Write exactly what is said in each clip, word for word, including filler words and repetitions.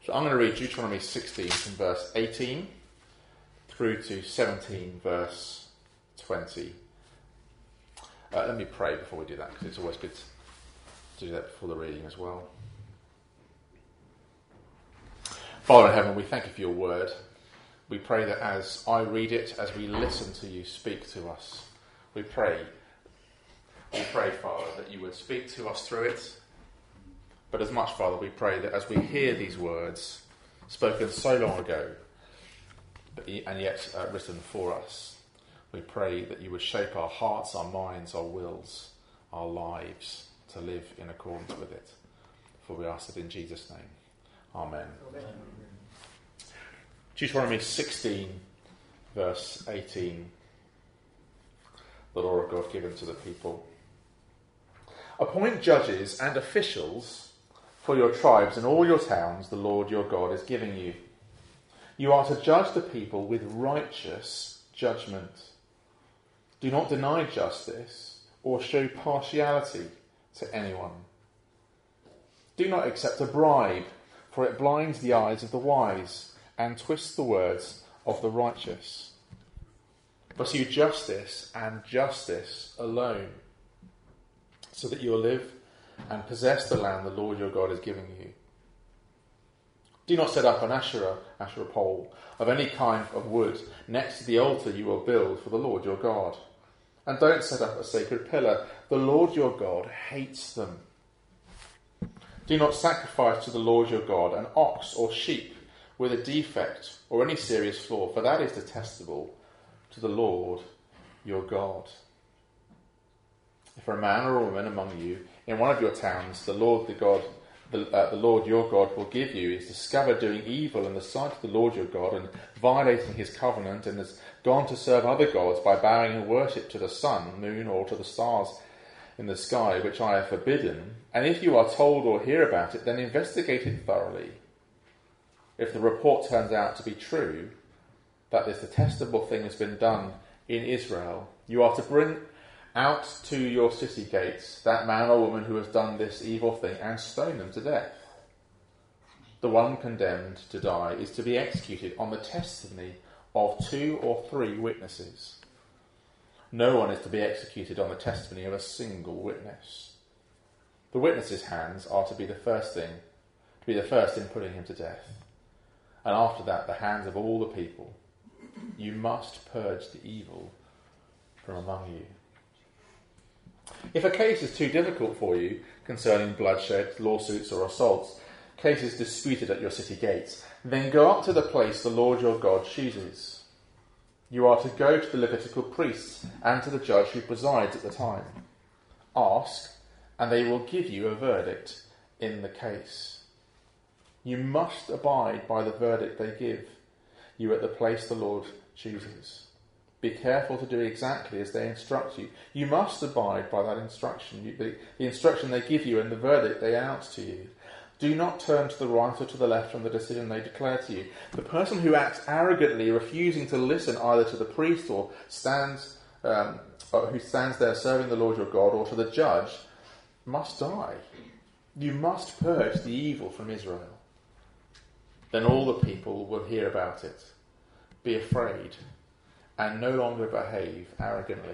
So I'm going to read Deuteronomy sixteen from verse eighteen through to seventeen verse twenty. Uh, let me pray before we do that, because it's always good to do that before the reading as well. Father in heaven, we thank you for your word. We pray that as I read it, as we listen to you speak to us, we pray, we pray, Father, that you would speak to us through it. But as much, Father, we pray that as we hear these words, spoken so long ago, and yet uh, written for us, we pray that you would shape our hearts, our minds, our wills, our lives to live in accordance with it. For we ask it in Jesus' name. Amen. Amen. Deuteronomy sixteen, verse eighteen. The law of God given to the people. Appoint judges and officials for your tribes and all your towns the Lord your God is giving you. You are to judge the people with righteous judgment. Do not deny justice or show partiality to anyone. Do not accept a bribe, for it blinds the eyes of the wise and twists the words of the righteous. Pursue justice and justice alone, so that you will live and possess the land the Lord your God is giving you. Do not set up an Asherah, Asherah pole of any kind of wood next to the altar you will build for the Lord your God. And don't set up a sacred pillar. The Lord your God hates them. Do not sacrifice to the Lord your God an ox or sheep with a defect or any serious flaw, for that is detestable to the Lord your God. If a man or a woman among you in one of your towns, the Lord the God, the, uh, the Lord your God will give you, is discovered doing evil in the sight of the Lord your God and violating his covenant, and has gone to serve other gods by bowing in worship to the sun, moon, or to the stars in the sky, which I have forbidden, and if you are told or hear about it, then investigate it thoroughly. If the report turns out to be true, that this detestable thing has been done in Israel, you are to bring out to your city gates that man or woman who has done this evil thing and stone them to death. The one condemned to die is to be executed on the testimony of two or three witnesses. No one is to be executed on the testimony of a single witness. The witness's hands are to be the first thing, to be the first in putting him to death. And after that, the hands of all the people. You must purge the evil from among you. If a case is too difficult for you concerning bloodshed, lawsuits or assaults, cases disputed at your city gates, then go up to the place the Lord your God chooses. You are to go to the Levitical priests and to the judge who presides at the time. Ask, and they will give you a verdict in the case. You must abide by the verdict they give you at the place the Lord chooses. Be careful to do exactly as they instruct you. You must abide by that instruction, you, the, the instruction they give you and the verdict they announce to you. Do not turn to the right or to the left from the decision they declare to you. The person who acts arrogantly, refusing to listen either to the priest or stands, um, or who stands there serving the Lord your God, or to the judge, must die. You must purge the evil from Israel. Then all the people will hear about it, be afraid, and no longer behave arrogantly.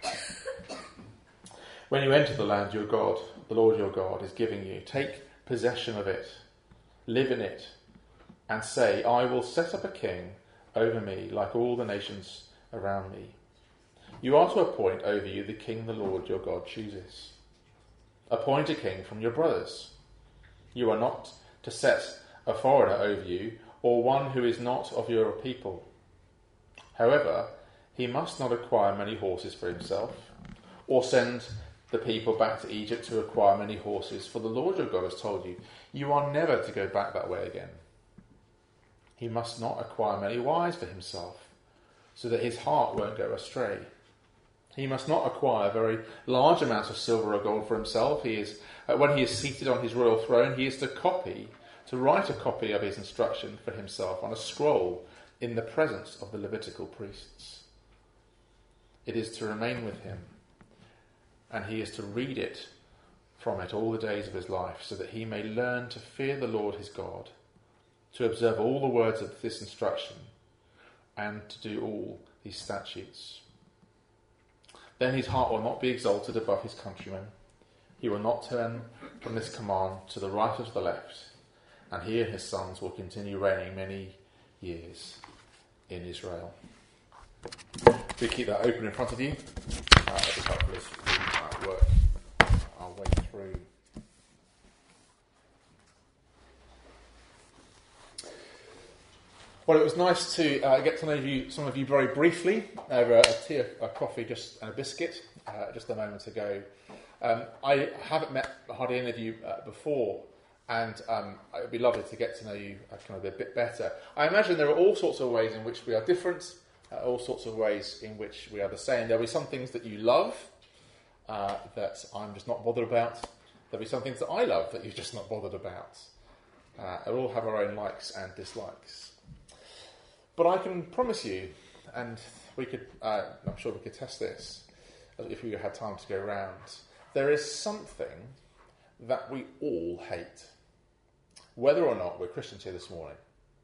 When you enter the land your God, the Lord your God, is giving you, take possession of it, live in it, and say, I will set up a king over me like all the nations around me. You are to appoint over you the king the Lord your God chooses. Appoint a king from your brothers. You are not to set a foreigner over you, or one who is not of your people. However, he must not acquire many horses for himself, or send the people back to Egypt to acquire many horses, for the Lord your God has told you, you are never to go back that way again. He must not acquire many wives for himself, so that his heart won't go astray. He must not acquire very large amounts of silver or gold for himself. He is, uh, when he is seated on his royal throne, he is to copy to write a copy of his instruction for himself on a scroll in the presence of the Levitical priests. It is to remain with him, and he is to read it from it all the days of his life, so that he may learn to fear the Lord his God, to observe all the words of this instruction, and to do all these statutes. Then his heart will not be exalted above his countrymen. He will not turn from this command to the right or to the left, and he and his sons will continue reigning many years in Israel. Do keep that open in front of you. Uh, it'll be helpful as we uh, work our way through. Well, it was nice to uh, get to know you, some of you very briefly over a tea, a coffee, just and a biscuit, uh, just a moment ago. Um, I haven't met hardly any of you uh, before, and um, it would be lovely to get to know you uh, kind of a bit better. I imagine there are all sorts of ways in which we are different, uh, all sorts of ways in which we are the same. There'll be some things that you love uh, that I'm just not bothered about. There'll be some things that I love that you're just not bothered about. Uh, we all have our own likes and dislikes. But I can promise you, and we could, uh, I'm sure we could test this if we had time to go round, there is something that we all hate, whether or not we're Christians here this morning.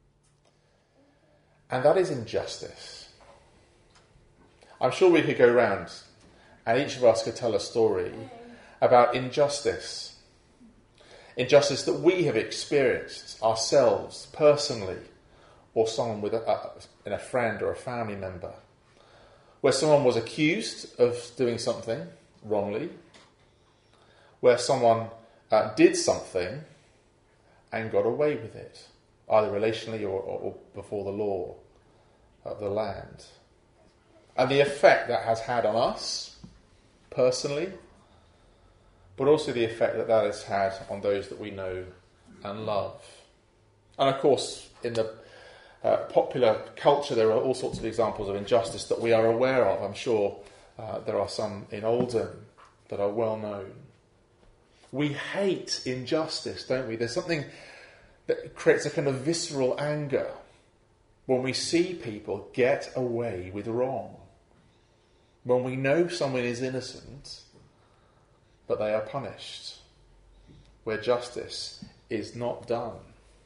And that is injustice. I'm sure we could go round and each of us could tell a story about injustice. Injustice that we have experienced ourselves personally, or someone with a, a, a friend or a family member, where someone was accused of doing something wrongly, where someone uh, did something and got away with it, either relationally or, or, or before the law of the land. And the effect that has had on us, personally, but also the effect that that has had on those that we know and love. And of course, in the Uh, popular culture, there are all sorts of examples of injustice that we are aware of. I'm sure uh, there are some in Oldham that are well known. We hate injustice, don't we? There's something that creates a kind of visceral anger when we see people get away with wrong. When we know someone is innocent, but they are punished. Where justice is not done.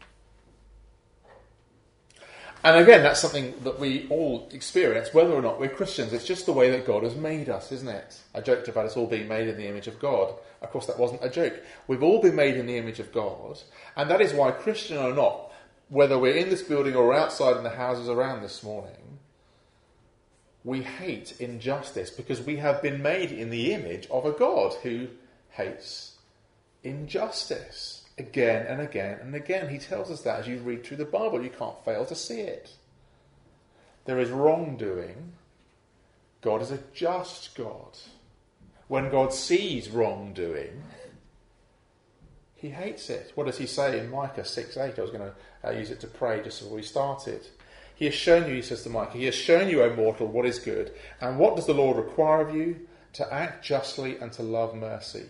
And again, that's something that we all experience, whether or not we're Christians. It's just the way that God has made us, isn't it? I joked about us all being made in the image of God. Of course, that wasn't a joke. We've all been made in the image of God, and that is why, Christian or not, whether we're in this building or outside in the houses around this morning, we hate injustice because we have been made in the image of a God who hates injustice. Again and again and again. He tells us that as you read through the Bible. You can't fail to see it. There is wrongdoing. God is a just God. When God sees wrongdoing, he hates it. What does he say in Micah six eight? I was going to uh, use it to pray just before we started. He has shown you, he says to Micah, he has shown you, O mortal, what is good. And what does the Lord require of you? To act justly and to love mercy.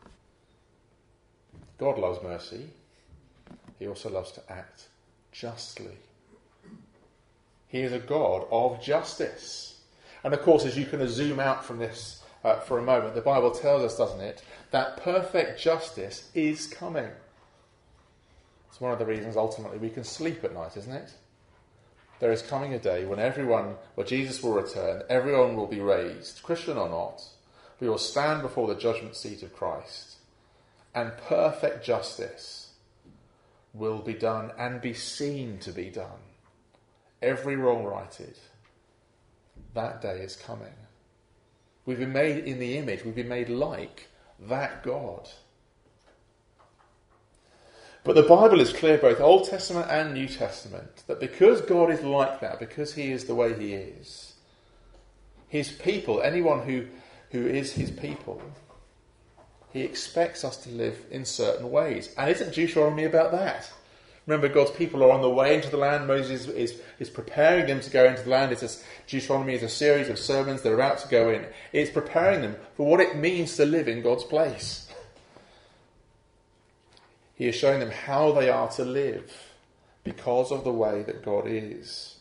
God loves mercy. He also loves to act justly. He is a God of justice. And of course, as you kind of zoom out from this uh, for a moment, the Bible tells us, doesn't it, that perfect justice is coming. It's one of the reasons ultimately we can sleep at night, isn't it? There is coming a day when everyone, where Jesus will return, everyone will be raised, Christian or not. We will stand before the judgment seat of Christ. And perfect justice will be done and be seen to be done. Every wrong righted. That day is coming. We've been made in the image. We've been made like that God. But the Bible is clear, both Old Testament and New Testament, that because God is like that, because he is the way he is, his people, anyone who, who is his people, he expects us to live in certain ways. And isn't Deuteronomy about that? Remember, God's people are on the way into the land. Moses is, is preparing them to go into the land. It's a, Deuteronomy is a series of sermons that are about to go in. It's preparing them for what it means to live in God's place. He is showing them how they are to live because of the way that God is.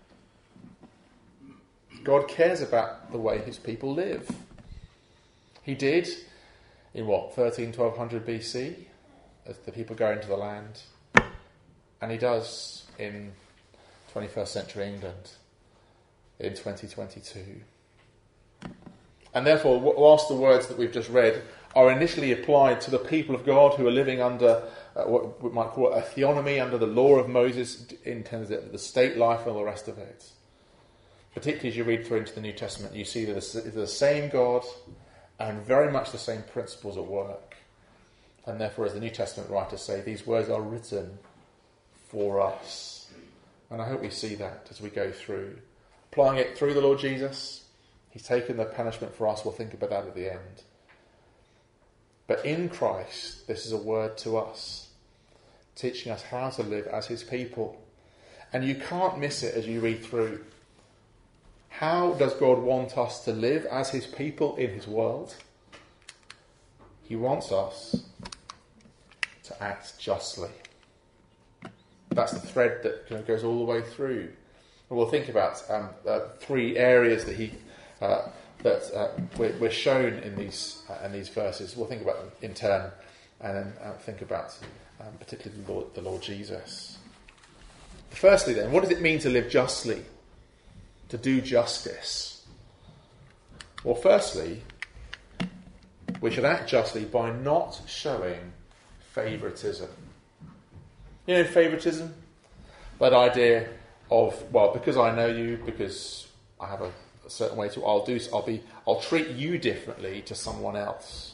God cares about the way his people live. He did in what, thirteen, twelve hundred B C, as the people go into the land. And he does in twenty-first century England in twenty twenty-two. And therefore, whilst the words that we've just read are initially applied to the people of God who are living under uh, what we might call a theonomy, under the law of Moses, in terms of the state life and all the rest of it, particularly as you read through into the New Testament, you see that it's the same God and very much the same principles at work. And therefore, as the New Testament writers say, these words are written for us. And I hope we see that as we go through. Applying it through the Lord Jesus, he's taken the punishment for us. We'll think about that at the end. But in Christ, this is a word to us, teaching us how to live as his people. And you can't miss it as you read through. How does God want us to live as his people in his world? He wants us to act justly. That's the thread that kind of goes all the way through. And we'll think about um, uh, three areas that he uh, that uh, we're, we're shown in these uh, in these verses. We'll think about them in turn, and then uh, think about um, particularly the Lord, the Lord Jesus. Firstly, then, what does it mean to live justly? To do justice? Well, firstly, we should act justly by not showing favouritism. You know, favouritism? That idea of, well, because I know you, because I have a, a certain way to, I'll do, I'll be, I'll treat you differently to someone else.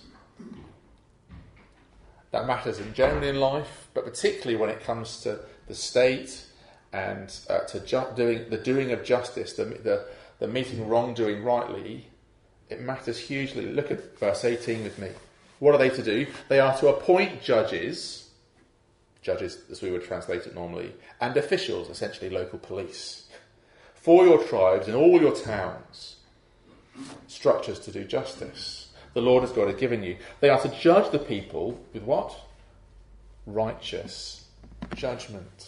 That matters in general in life, but particularly when it comes to the state and uh, to ju- doing the doing of justice, the, the the meeting wrongdoing rightly, it matters hugely. Look at verse eighteen with me. What are they to do? They are to appoint judges, judges as we would translate it normally, and officials, essentially local police, for your tribes in all your towns, structures to do justice. The Lord has God has given you. They are to judge the people with what? Righteous judgment.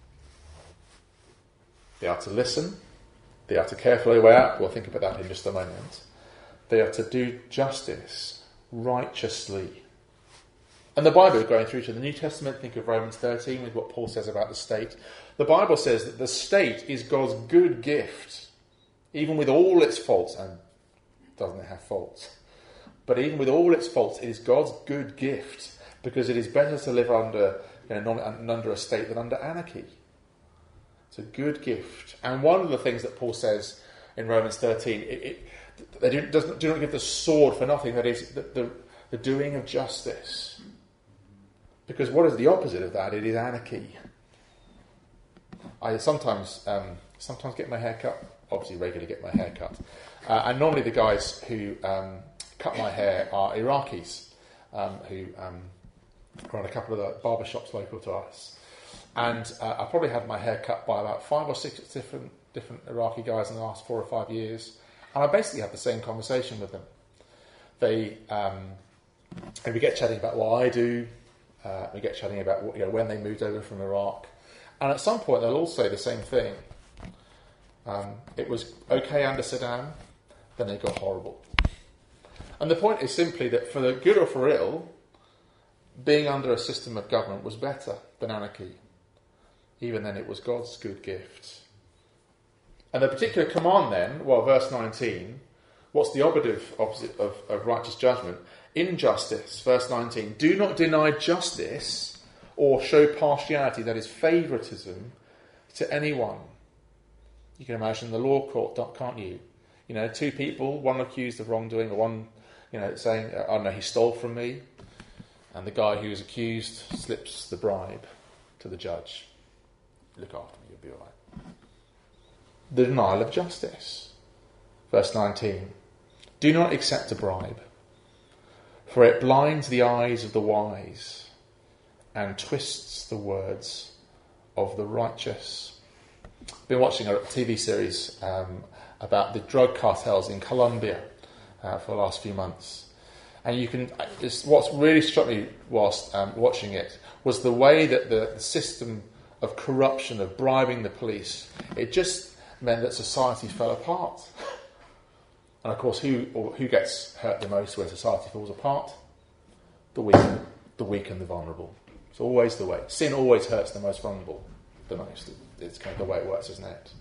They are to listen. They are to carefully weigh out. We'll think about that in just a moment. They are to do justice righteously. And the Bible, going through to the New Testament, think of Romans thirteen with what Paul says about the state. The Bible says that the state is God's good gift, even with all its faults, and doesn't it have faults? But even with all its faults, it is God's good gift, because it is better to live under, you know, non, under a state than under anarchy. It's a good gift. And one of the things that Paul says in Romans thirteen, it, it, they do, doesn't, do not give the sword for nothing, that is, the, the, the doing of justice. Because what is the opposite of that? It is anarchy. I sometimes um, sometimes get my hair cut, obviously regularly get my hair cut. Uh, and normally the guys who um, cut my hair are Iraqis, um, who um, run a couple of the barber shops local to us. And uh, I probably had my hair cut by about five or six different different Iraqi guys in the last four or five years. And I basically had the same conversation with them. They, um, and we get chatting about what I do. Uh, we get chatting about what, you know, when they moved over from Iraq. And at some point they'll all say the same thing. Um, it was okay under Saddam, then it got horrible. And the point is simply that for the good or for ill, being under a system of government was better than anarchy. Even then it was God's good gift. And the particular command then, well, verse nineteen, what's the operative opposite of, of righteous judgment? Injustice, verse nineteen. Do not deny justice or show partiality, that is favouritism, to anyone. You can imagine the law court, can't you? You know, two people, one accused of wrongdoing, or one, you know, saying, oh no, he stole from me. And the guy who is accused slips the bribe to the judge. Look after me, you'll be all right. The denial of justice. Verse nineteen. Do not accept a bribe, for it blinds the eyes of the wise and twists the words of the righteous. I've been watching a T V series um, about the drug cartels in Colombia uh, for the last few months. And you can, what's really struck me whilst um, watching it was the way that the, the system of corruption, of bribing the police, it just meant that society fell apart. And of course, who or who gets hurt the most when society falls apart? The weak, the weak and the vulnerable. It's always the way. Sin always hurts the most vulnerable the most. It's kind of the way it works, isn't it?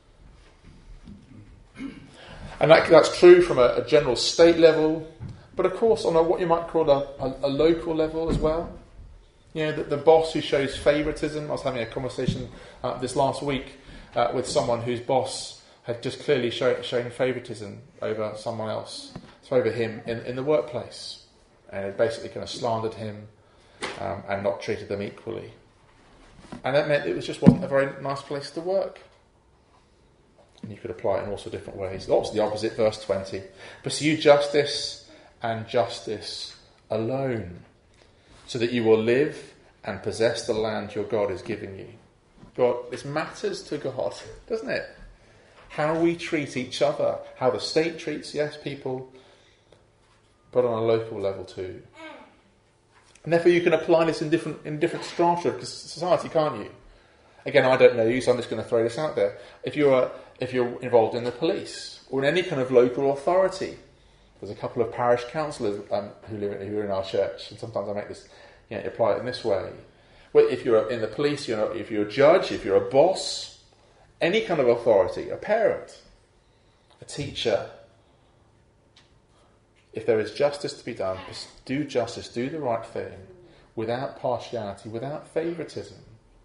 And that, that's true from a, a general state level, but of course on a, what you might call a, a, a local level as well. You know, the, the boss who shows favouritism. I was having a conversation uh, this last week uh, with someone whose boss had just clearly show, shown favouritism over someone else, so over him in, in the workplace, and had basically kind of slandered him um, and not treated them equally. And that meant it was just wasn't a very nice place to work. And you could apply it in all sorts of different ways. Lots of the opposite, verse twenty. Pursue justice and justice alone, so that you will live and possess the land your God is giving you. God, this matters to God, doesn't it? How we treat each other, how the state treats, yes, people, but on a local level too. And therefore you can apply this in different in different strata of society, can't you? Again, I don't know you, so I'm just going to throw this out there. If you're if you're involved in the police or in any kind of local authority, there's a couple of parish councillors um, who live who are in our church, and sometimes I make this, you know, apply it in this way. Well, if you're in the police, you know, if you're a judge, if you're a boss, any kind of authority, a parent, a teacher, if there is justice to be done, do justice, do the right thing, without partiality, without favouritism.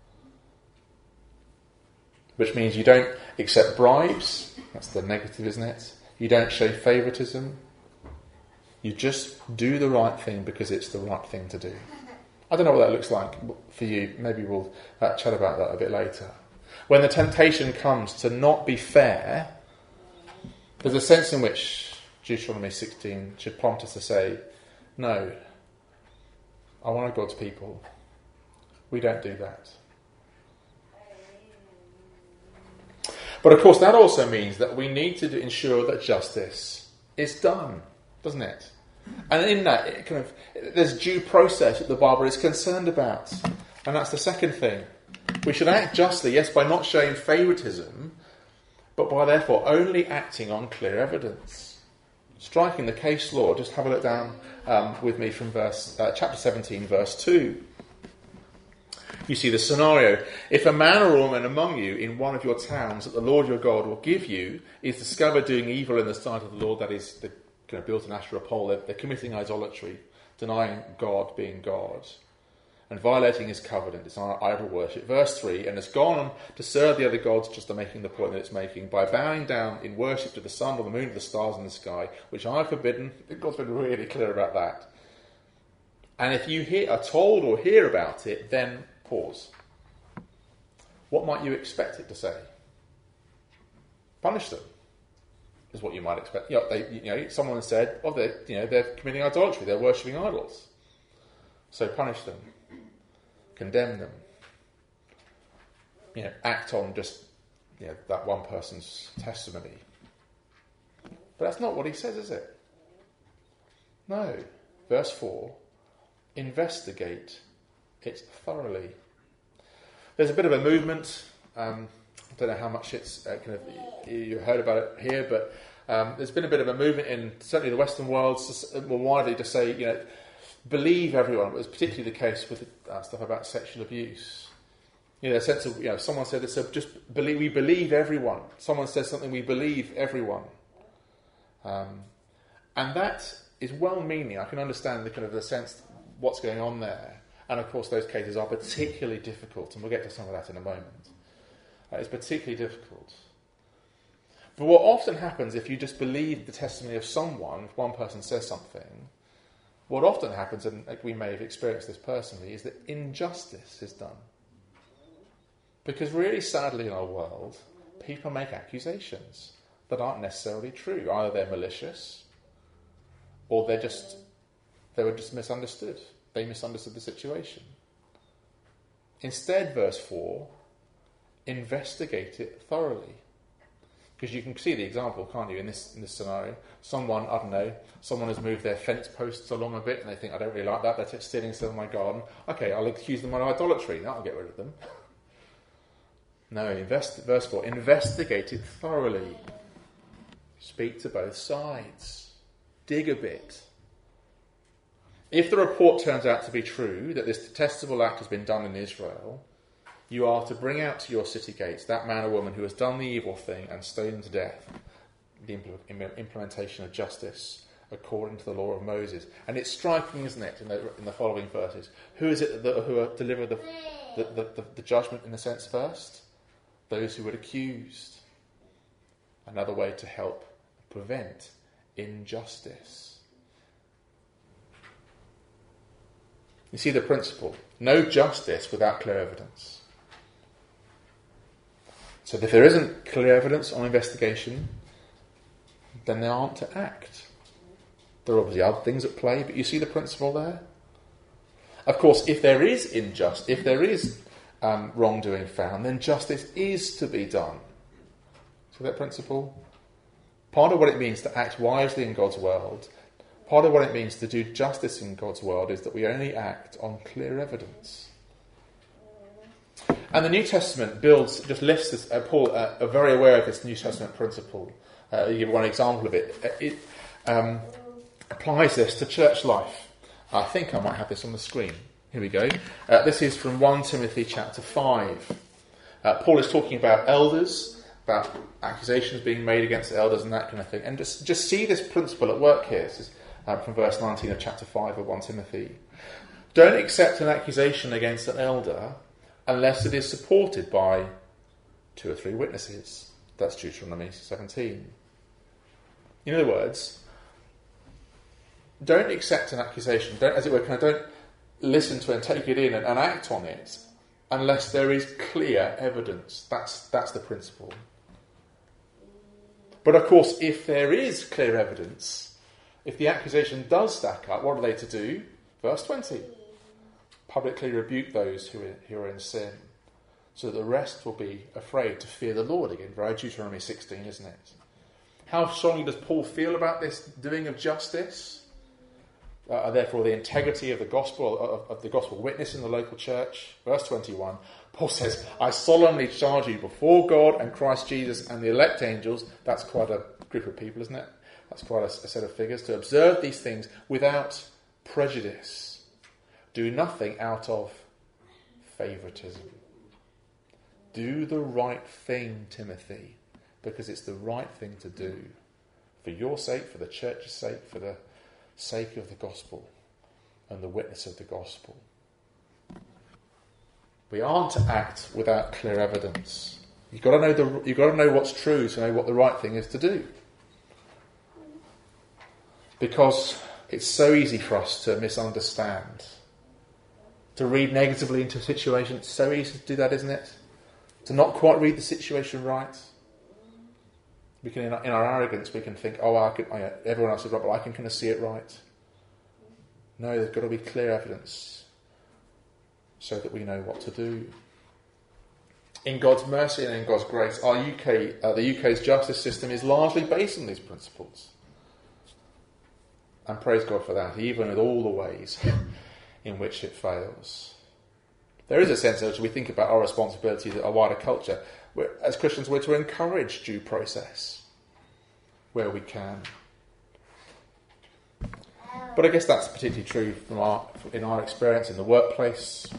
Which means you don't accept bribes, that's the negative, isn't it? You don't show favouritism. You just do the right thing because it's the right thing to do. I don't know what that looks like for you. Maybe we'll uh, chat about that a bit later. When the temptation comes to not be fair, there's a sense in which Deuteronomy sixteen should prompt us to say, no, I want God's people. We don't do that. But of course that also means that we need to ensure that justice is done, doesn't it? And in that, it kind of, there's due process that the Bible is concerned about. And that's the second thing. We should act justly, yes, by not showing favouritism, but by therefore only acting on clear evidence. Striking the case law, just have a look down um, with me from verse uh, chapter seventeen, verse two. You see the scenario. If a man or woman among you in one of your towns that the Lord your God will give you is discovered doing evil in the sight of the Lord, that is, they're kind of built an Asherah pole, they're, they're committing idolatry, denying God being God, and violating his covenant, it's idol worship. Verse three, and has gone on to serve the other gods, just to making the point that it's making, by bowing down in worship to the sun or the moon or the stars in the sky, which I have forbidden. God's been really clear about that. And if you hear, are told or hear about it, then pause. What might you expect it to say? Punish them, is what you might expect. You know, they, you know, someone said, "Oh, they, you know, they're committing idolatry. They're worshipping idols." So punish them, condemn them. You know, act on just, you know, that one person's testimony. But that's not what he says, is it? No. Verse four. Investigate it thoroughly. There's a bit of a movement. Um, I don't know how much it's uh, kind of you heard about it here, but um, there's been a bit of a movement in certainly the Western world, more widely, to say, you know, believe everyone. It was particularly the case with uh, stuff about sexual abuse. You know, a sense of, you know, someone said this, so just believe. We believe everyone. Someone says something, we believe everyone. Um, and that is well-meaning. I can understand the kind of the sense what's going on there. And of course those cases are particularly difficult, and we'll get to some of that in a moment. Uh, it's particularly difficult. But what often happens if you just believe the testimony of someone, if one person says something, what often happens, and we may have experienced this personally, is that injustice is done. Because really sadly in our world, people make accusations that aren't necessarily true. Either they're malicious, or they're just They were just misunderstood. They misunderstood the situation. Instead, verse four, investigate it thoroughly. Because you can see the example, can't you, in this in this scenario. Someone, I don't know, someone has moved their fence posts along a bit and they think, I don't really like that, they're stealing stuff in my garden. Okay, I'll accuse them of idolatry. That'll get rid of them. No, invest, verse four, investigate it thoroughly. Speak to both sides. Dig a bit. If the report turns out to be true, that this detestable act has been done in Israel, you are to bring out to your city gates that man or woman who has done the evil thing and stoned to death, the impl- implementation of justice according to the law of Moses. And it's striking, isn't it, in the, in the following verses? Who is it that, who are delivered the, the, the, the, the judgment in the sense first? Those who were accused. Another way to help prevent injustice. You see the principle. No justice without clear evidence. So if there isn't clear evidence on investigation, then they aren't to act. There are obviously other things at play, but you see the principle there? Of course, if there is injustice, if there is um, wrongdoing found, then justice is to be done. See that principle? Part of what it means to act wisely in God's world, part of what it means to do justice in God's world is that we only act on clear evidence. And the New Testament builds, just lifts this, uh, Paul uh, are very aware of this New Testament principle. Uh, I'll give one example of it. It um, applies this to church life. I think I might have this on the screen. Here we go. Uh, this is from First Timothy chapter five. Uh, Paul is talking about elders, about accusations being made against elders and that kind of thing. And just, just see this principle at work here. This is uh, from verse nineteen of chapter five of First Timothy. Don't accept an accusation against an elder unless it is supported by two or three witnesses. That's Deuteronomy seventeen. In other words, don't accept an accusation, don't, as it were, kind of don't listen to it and take it in and, and act on it unless there is clear evidence. That's, that's the principle. But of course, if there is clear evidence, if the accusation does stack up, what are they to do? Verse twenty. Publicly rebuke those who are, who are in sin, so that the rest will be afraid to fear the Lord again. Very Deuteronomy sixteen, isn't it? How strongly does Paul feel about this doing of justice? Uh, therefore, the integrity of the gospel, of, of the gospel witness in the local church. Verse twenty-one, Paul says, I solemnly charge you before God and Christ Jesus and the elect angels. That's quite a group of people, isn't it? That's quite a, a set of figures. To observe these things without prejudice. Do nothing out of favouritism. Do the right thing, Timothy, because it's the right thing to do. For your sake, for the church's sake, for the sake of the gospel and the witness of the gospel. We aren't to act without clear evidence. You've got to know the, you've got to know what's true to know what the right thing is to do. Because it's so easy for us to misunderstand. To read negatively into a situation, it's so easy to do that, isn't it? To not quite read the situation right. We can, in our, in our arrogance, we can think, oh, I could, I, everyone else is right, but I can kind of see it right. No, there's got to be clear evidence so that we know what to do. In God's mercy and in God's grace, our U K, uh, the U K's justice system is largely based on these principles. And praise God for that, even with all the ways in which it fails. There is a sense in which we think about our responsibilities at a wider culture. We're, as Christians, we're to encourage due process where we can. But I guess that's particularly true from our, in our experience in the workplace,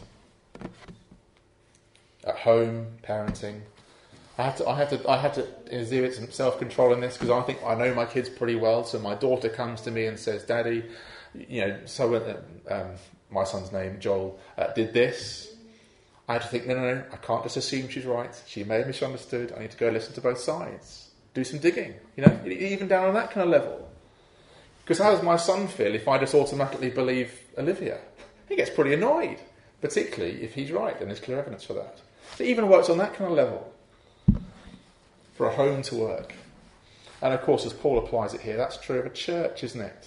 at home, parenting. I have to, I have to, I have to exhibit some self-control in this because I think I know my kids pretty well. So my daughter comes to me and says, "Daddy, you know, so um, my son's name, Joel, uh, did this." I had to think, no, no, no, I can't just assume she's right. She may have misunderstood. I need to go listen to both sides. Do some digging, you know, even down on that kind of level. Because how does my son feel if I just automatically believe Olivia? He gets pretty annoyed, particularly if he's right, and there's clear evidence for that. So it even works on that kind of level for a home to work. And of course, as Paul applies it here, that's true of a church, isn't it?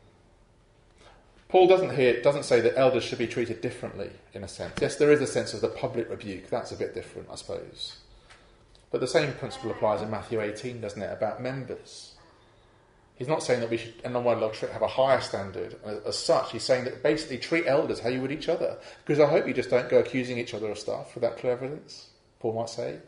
Paul doesn't here doesn't say that elders should be treated differently, in a sense. Yes, there is a sense of the public rebuke. That's a bit different, I suppose. But the same principle applies in Matthew eighteen, doesn't it, about members. He's not saying that we should, in the one have a higher standard as, as such. He's saying that basically treat elders how you would each other. Because I hope you just don't go accusing each other of stuff without clear evidence, Paul might say.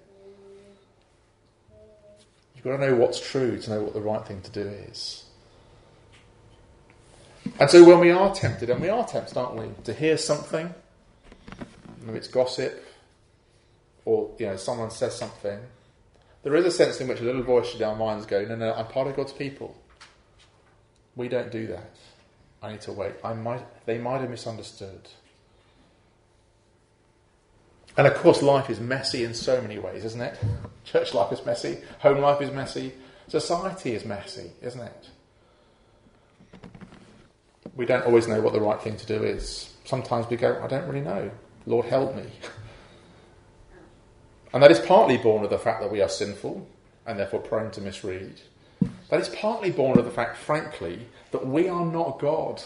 You've got to know what's true to know what the right thing to do is. And so when we are tempted, and we are tempted, aren't we, to hear something, maybe it's gossip, or you know, someone says something, there is a sense in which a little voice in our minds go, no, no, I'm part of God's people. We don't do that. I need to wait. I might, they might have misunderstood. And of course, life is messy in so many ways, isn't it? Church life is messy. Home life is messy. Society is messy, isn't it? We don't always know what the right thing to do is. Sometimes we go, I don't really know. Lord, help me. And that is partly born of the fact that we are sinful and therefore prone to misread. That is partly born of the fact, frankly, that we are not God.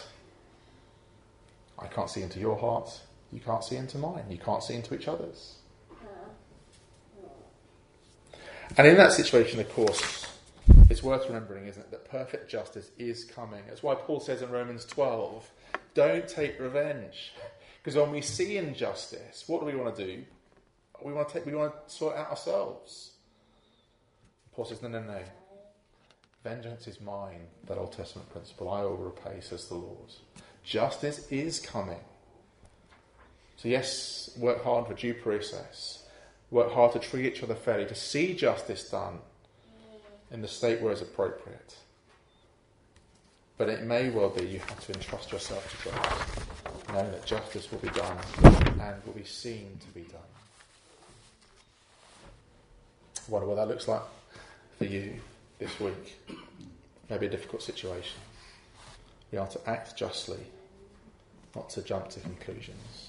I can't see into your heart. You can't see into mine. You can't see into each other's. And in that situation, of course, it's worth remembering, isn't it, that perfect justice is coming. That's why Paul says in Romans twelve, don't take revenge. Because when we see injustice, what do we want to do? We want to take, we want to sort it out ourselves. Paul says, no, no, no. Vengeance is mine, that Old Testament principle. I will repay, says the Lord. Justice is coming. So yes, work hard for due process. Work hard to treat each other fairly, to see justice done in the state where it's appropriate. But it may well be you have to entrust yourself to God, knowing that justice will be done and will be seen to be done. I wonder what that looks like for you this week. Maybe a difficult situation. We are to act justly, not to jump to conclusions.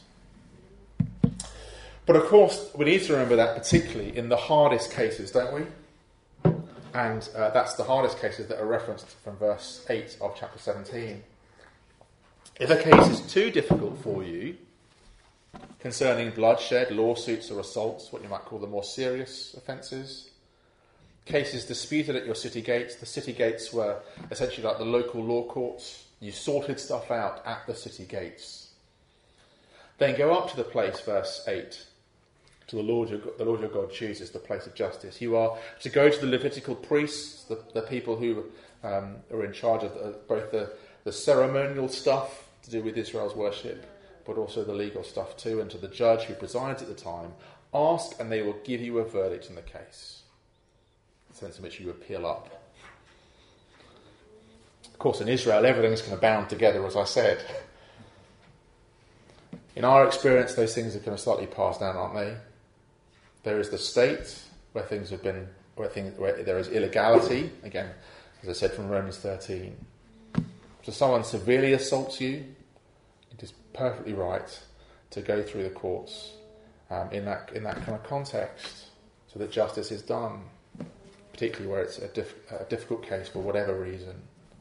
But of course, we need to remember that particularly in the hardest cases, don't we? And uh, that's the hardest cases that are referenced from verse eight of chapter seventeen. If a case is too difficult for you, concerning bloodshed, lawsuits or assaults, what you might call the more serious offences, cases disputed at your city gates, the city gates were essentially like the local law courts, you sorted stuff out at the city gates. Then go up to the place, verse eight, to the Lord your, the Lord your God chooses the place of justice. You are to go to the Levitical priests, the, the people who um, are in charge of the, both the, the ceremonial stuff to do with Israel's worship, but also the legal stuff too, and to the judge who presides at the time. Ask and they will give you a verdict in the case. The sense in which you appeal up. Of course, in Israel, everything is kind of bound together, as I said. In our experience, those things are kind of slightly passed down, aren't they? There is the state where things have been, where things, where there is illegality. Again, as I said from Romans thirteen. So someone severely assaults you, it is perfectly right to go through the courts um, in that in that kind of context, so that justice is done, particularly where it's a, diff, a difficult case for whatever reason.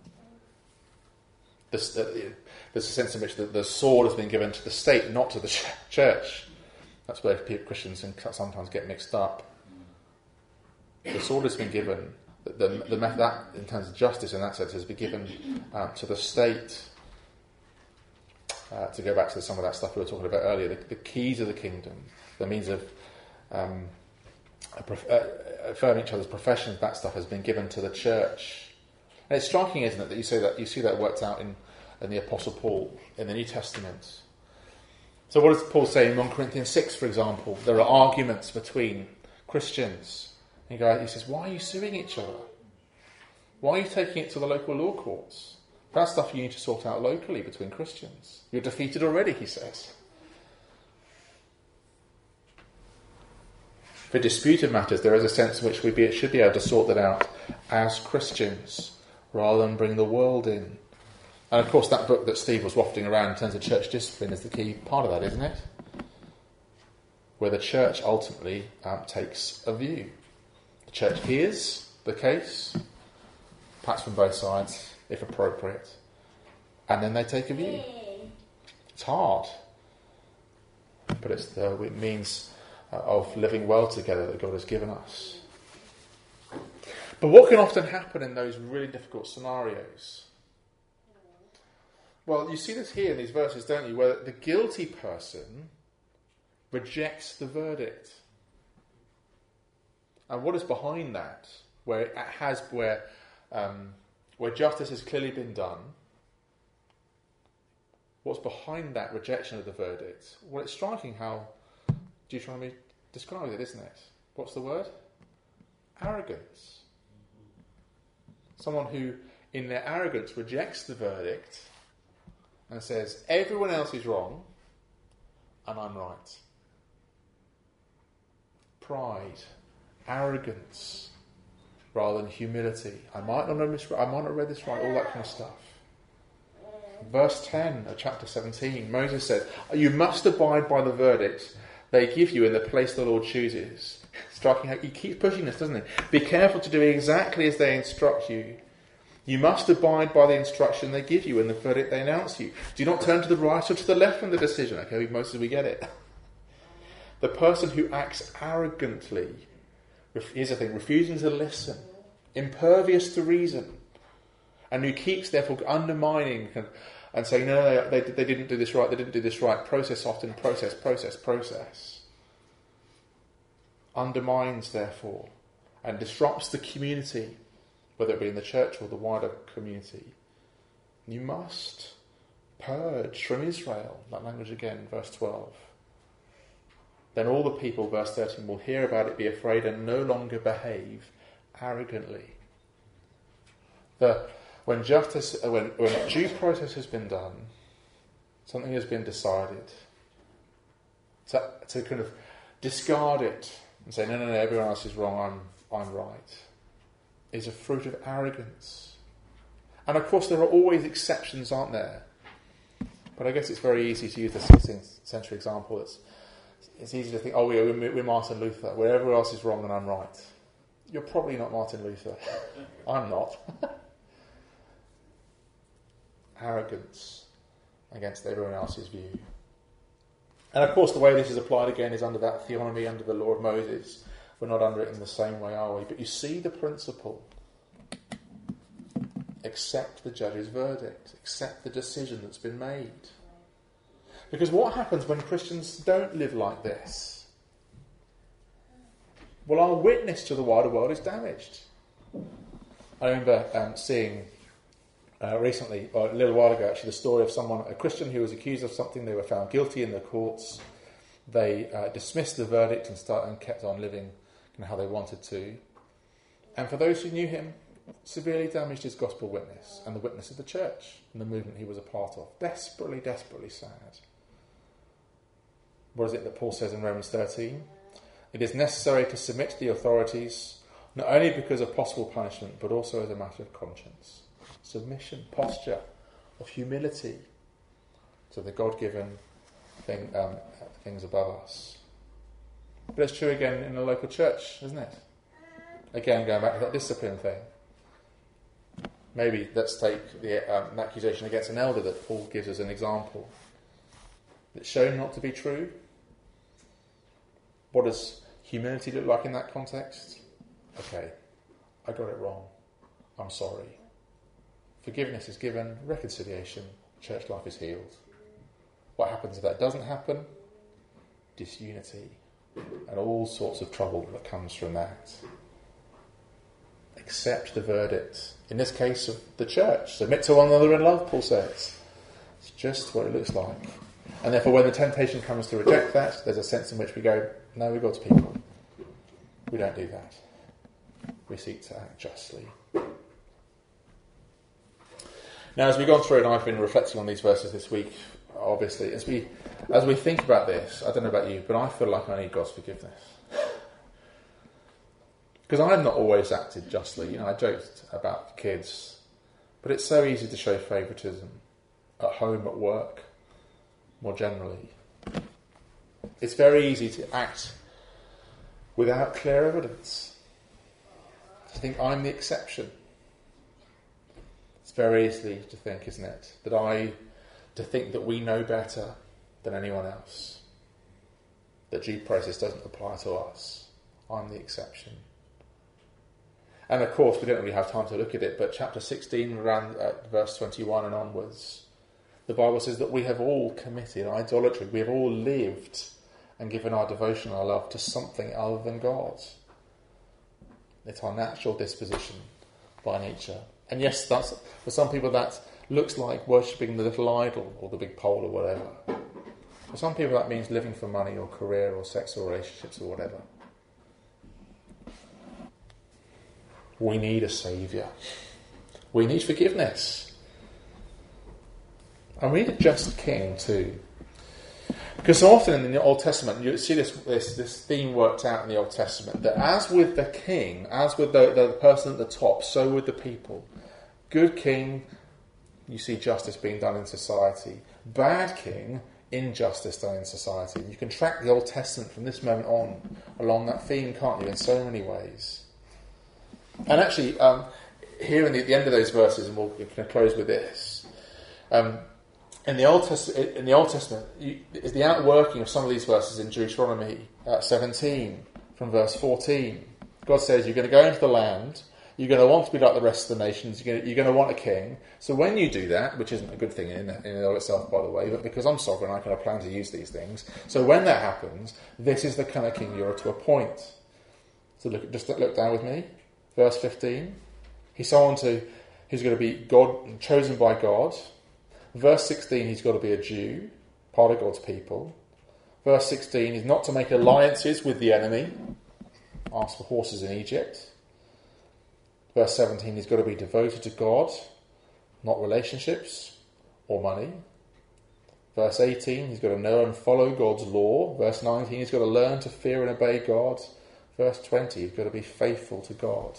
This, uh, there's a sense in which the, the sword has been given to the state, not to the ch- church. That's where people, Christians can sometimes get mixed up. The sword has been given, the, the, the method that, in terms of justice in that sense, has been given uh, to the state. Uh, to go back to some of that stuff we were talking about earlier, the, the keys of the kingdom, the means of um, prof- uh, affirming each other's professions, that stuff has been given to the church. And it's striking, isn't it, that you say that you see that worked out in, in the Apostle Paul in the New Testament. So what does Paul say in First Corinthians six, for example? There are arguments between Christians. And he says, why are you suing each other? Why are you taking it to the local law courts? That's stuff you need to sort out locally between Christians. You're defeated already, he says. For disputed matters, there is a sense in which we be, should be able to sort that out as Christians, rather than bring the world in. And of course, that book that Steve was wafting around in terms of church discipline is the key part of that, isn't it? Where the church ultimately um, takes a view. The church hears the case, perhaps from both sides, if appropriate, and then they take a view. It's hard, but it's the means uh, of living well together that God has given us. But what can often happen in those really difficult scenarios? Well, you see this here in these verses, don't you, where the guilty person rejects the verdict. And what is behind that, where it has where um, where justice has clearly been done, What's behind that rejection of the verdict? Well, it's striking how Deuteronomy describes it, isn't it? What's the word? Arrogance. Someone who, in their arrogance, rejects the verdict and says, everyone else is wrong and I'm right. Pride, arrogance, rather than humility. I might not have misread, I might not have read this right, all that kind of stuff. Verse ten of chapter seventeen, Moses said, you must abide by the verdict they give you in the place the Lord chooses. Striking how he keeps pushing this, doesn't he? Be careful to do exactly as they instruct you. You must abide by the instruction they give you and the verdict they announce you. Do not turn to the right or to the left in the decision. Okay, most of we get it. The person who acts arrogantly, here's the thing, refusing to listen, impervious to reason, and who keeps therefore undermining and, and saying, no, no, they, they didn't do this right, they didn't do this right, process often, process, process, process, undermines therefore and disrupts the community, whether it be in the church or the wider community. You must purge from Israel, that language again, verse twelve. Then all the people, verse thirteen, will hear about it, be afraid, and no longer behave arrogantly. The, when justice, when, when due process has been done, something has been decided, to, to kind of discard it and say, no, no, no, everyone else is wrong, I'm, I'm right, is a fruit of arrogance. And of course there are always exceptions, aren't there? But I guess it's very easy to use the sixteenth century example. It's, it's easy to think, oh, we're, we're Martin Luther, where everyone else is wrong and I'm right. You're probably not Martin Luther. I'm not. Arrogance against everyone else's view. And of course the way this is applied again is under that theonomy, under the law of Moses. We're not under it in the same way, are we? But you see the principle. Accept the judge's verdict. Accept the decision that's been made. Because what happens when Christians don't live like this? Well, our witness to the wider world is damaged. I remember um, seeing uh, recently, or a little while ago actually, the story of someone, a Christian who was accused of something. They were found guilty in the courts. They uh, dismissed the verdict and, start, and kept on living you know, how they wanted to. And for those who knew him, severely damaged his gospel witness and the witness of the church and the movement he was a part of. Desperately, desperately sad. What is it that Paul says in Romans thirteen? It is necessary to submit to the authorities, not only because of possible punishment, but also as a matter of conscience. Submission, posture of humility to the God-given thing, um, things above us. But it's true again in the local church, isn't it? Again, going back to that discipline thing. Maybe let's take the um, an accusation against an elder that Paul gives as an example. It's shown not to be true. What does humility look like in that context? Okay, I got it wrong. I'm sorry. Forgiveness is given, reconciliation, church life is healed. What happens if that doesn't happen? Disunity and all sorts of trouble that comes from that. Accept the verdict. In this case of the church, submit to one another in love, Paul says. It's just what it looks like. And therefore when the temptation comes to reject that, there's a sense in which we go, no, we're God's people. We don't do that. We seek to act justly. Now, as we've gone through, and I've been reflecting on these verses this week, obviously, as we as we think about this, I don't know about you, but I feel like I need God's forgiveness. Because I have not always acted justly. You know, I joked about kids, but it's so easy to show favouritism at home, at work, more generally. It's very easy to act without clear evidence. To think I'm the exception. It's very easy to think, isn't it, that I, to think that we know better than anyone else. That due process doesn't apply to us. I'm the exception. And of course, we don't really have time to look at it, but chapter sixteen, around at verse twenty-one and onwards, the Bible says that we have all committed idolatry. We have all lived and given our devotion, our love to something other than God. It's our natural disposition by nature. And yes, that's, for some people that looks like worshipping the little idol or the big pole or whatever. For some people that means living for money or career or sex or relationships or whatever. We need a saviour. We need forgiveness. And we need a just king too. Because so often in the Old Testament, you see this, this this theme worked out in the Old Testament, that as with the king, as with the, the person at the top, so with the people. Good king, you see justice being done in society. Bad king, injustice done in society. You can track the Old Testament from this moment on along that theme, can't you, in so many ways. And actually, um, here in the, at the end of those verses, and we'll we'll close with this, um, In the Old Testament, in the Old Testament, you, is the outworking of some of these verses in Deuteronomy uh, seventeen, from verse fourteen. God says you're going to go into the land, you're going to want to be like the rest of the nations, you're going to, you're going to want a king. So when you do that, which isn't a good thing in, in and of itself, by the way, but because I'm sovereign, I kind of plan to use these things. So when that happens, this is the kind of king you're to appoint. So look, just look down with me, verse fifteen. He's someone to who's going to be God, chosen by God. Verse sixteen, he's got to be a Jew, part of God's people. Verse sixteen, he's not to make alliances with the enemy. Ask for horses in Egypt. Verse seventeen, he's got to be devoted to God, not relationships or money. Verse eighteen, he's got to know and follow God's law. Verse nineteen, he's got to learn to fear and obey God. Verse twenty, he's got to be faithful to God.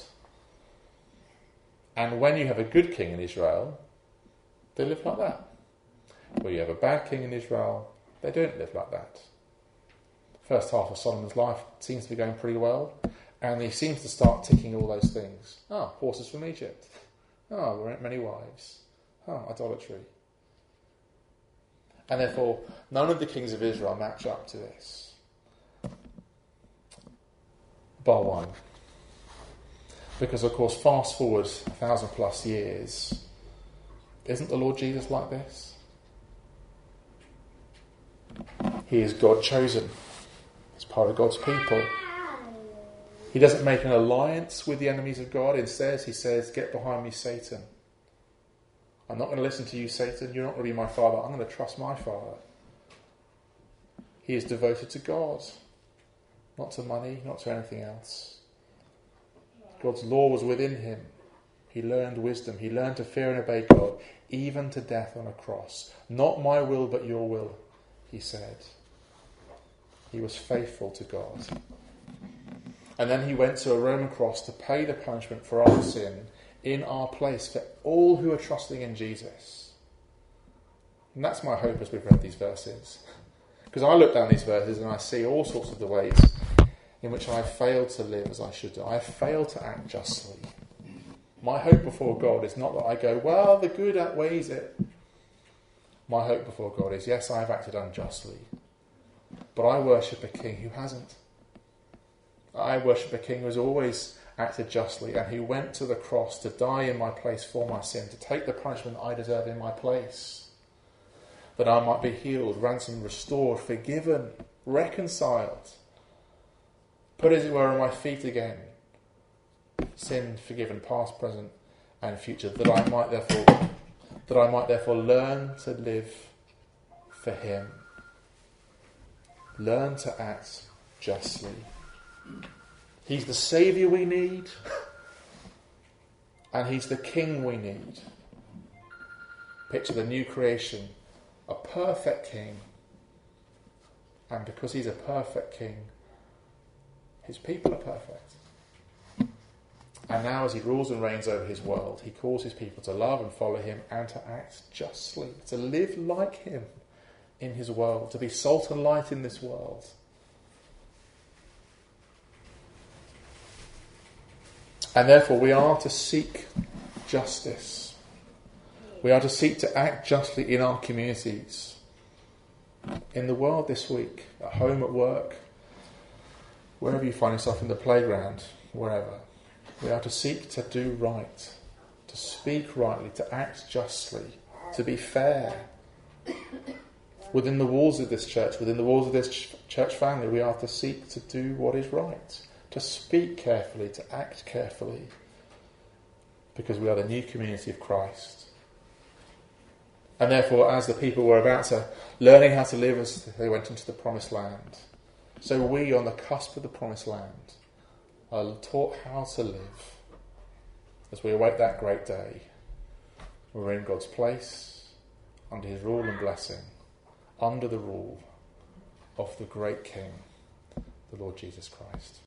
And when you have a good king in Israel, they live like that. Where you have a bad king in Israel, they don't live like that. The first half of Solomon's life seems to be going pretty well, and he seems to start ticking all those things. Ah, horses from Egypt. Ah, many wives. Ah, idolatry. And therefore, none of the kings of Israel match up to this. Bar one. Because, of course, fast forward a thousand plus years, isn't the Lord Jesus like this? He is God chosen. He's part of God's people. He doesn't make an alliance with the enemies of God. Instead, he says, get behind me, Satan. I'm not going to listen to you, Satan. You're not going to be my father. I'm going to trust my Father. He is devoted to God. Not to money, not to anything else. God's law was within him. He learned wisdom. He learned to fear and obey God, even to death on a cross. Not my will, but your will, he said. He was faithful to God. And then he went to a Roman cross to pay the punishment for our sin in our place for all who are trusting in Jesus. And that's my hope as we've read these verses. Because I look down these verses and I see all sorts of the ways in which I have failed to live as I should do. I have failed to act justly. My hope before God is not that I go, well, the good outweighs it. My hope before God is, yes, I have acted unjustly, but I worship a king who hasn't. I worship a king who has always acted justly and who went to the cross to die in my place for my sin, to take the punishment I deserve in my place, that I might be healed, ransomed, restored, forgiven, reconciled, put as it were on my feet again, sin forgiven, past, present, and future, that I might therefore that I might therefore learn to live for him. Learn to act justly. He's the saviour we need, and he's the king we need. Picture the new creation, a perfect king, and because he's a perfect king, his people are perfect. And now as he rules and reigns over his world, he calls his people to love and follow him and to act justly, to live like him in his world, to be salt and light in this world. And therefore we are to seek justice. We are to seek to act justly in our communities, in the world this week, at home, at work, wherever you find yourself, in the playground, wherever. We are to seek to do right, to speak rightly, to act justly, to be fair. Within the walls of this church, within the walls of this ch- church family, we are to seek to do what is right, to speak carefully, to act carefully, because we are the new community of Christ. And therefore, as the people were about to learning how to live as they went into the promised land, so we on the cusp of the promised land are taught how to live as we await that great day. We're in God's place, under his rule and blessing, under the rule of the great King, the Lord Jesus Christ.